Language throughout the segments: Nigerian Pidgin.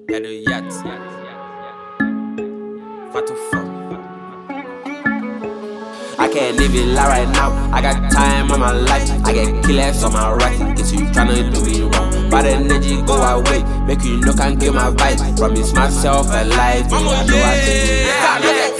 Yeah, the yacht. Fatu fuck. I can't live it life right now. I got time on my life. I get killers on my right. Guess you tryna do me wrong. But the energy go away. Make you know can't get my vibe. Promise myself a life. I know I take it.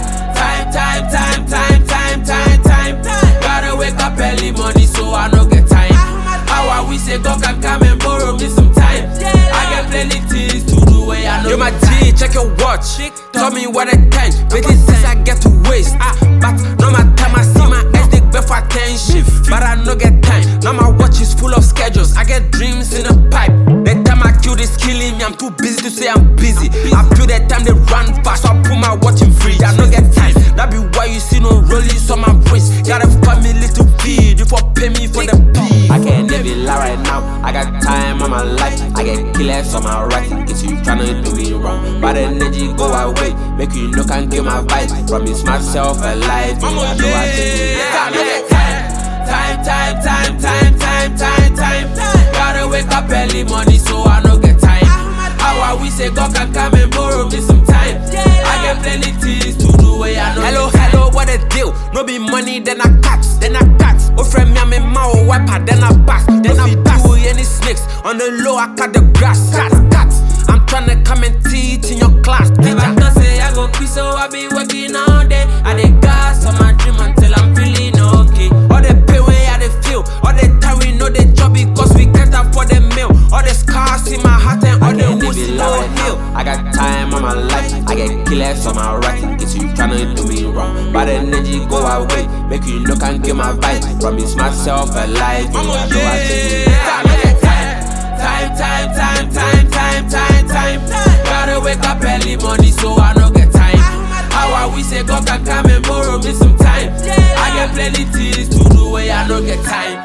Time. Gotta wake up early morning so I no get time. How I wish say God can come and borrow me some time. I get plenty things to do where I know. Yo my G, check your watch. Tell me what the time. Lately since I get to waste. But no my time I see my ex dig before attention. But I no get time. Now my watch is full of schedules. I get dreams in a pipe. The time I kill this killing me, I'm too busy to say I'm busy. I feel that time they run fast, so I put my watch in free. I no get time. That be why you see no rollies on my wrist. Got a family to feed, you for pay me for the beef. I can't live it life right now. I got time on my life. I get killers on my right. Guess you tryna do me wrong. But the energy go away. Make you know can't get my vibe. Promise myself a life. I know I take it. Time. Gotta wake up early morning so I no get time. How I wish say God can come and borrow me some time. I get plenty things to do where I know. Hello, what a deal? No be money, then I catch. Oh friend me, I'm a mouth wiper, then I pass. Then I do any snakes. On the low, I cut the grass. Cut. I'm tryna come and teach in your class. Never can say I go quit, so I be working all day. I dey gas on my dream until I'm feeling okay. All the pay way I dey feel, all the time we know the job because we can't afford the meal. All the scars in my heart and all the wounds in no heal. I got time on my life, I get killers on my right. Guess you tryna do me wrong, but the energy go away. Make you know can't get my vibe. Promise myself a life. I know I take it. Time. Gotta wake up early morning so I no get time. How I wish say God can come and borrow me some time. I get plenty things to do where I no get time.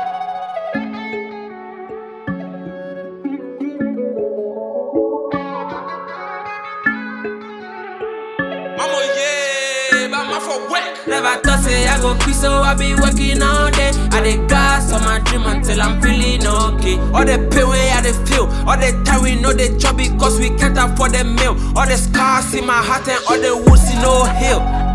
Never thought say I go quit, so I be working all day. I dey gas on my dream until I'm feeling okay. All the pay way I dey feel, all the time we know the job because we can't afford the meal. All the scars in my heart and all the wounds in no heal.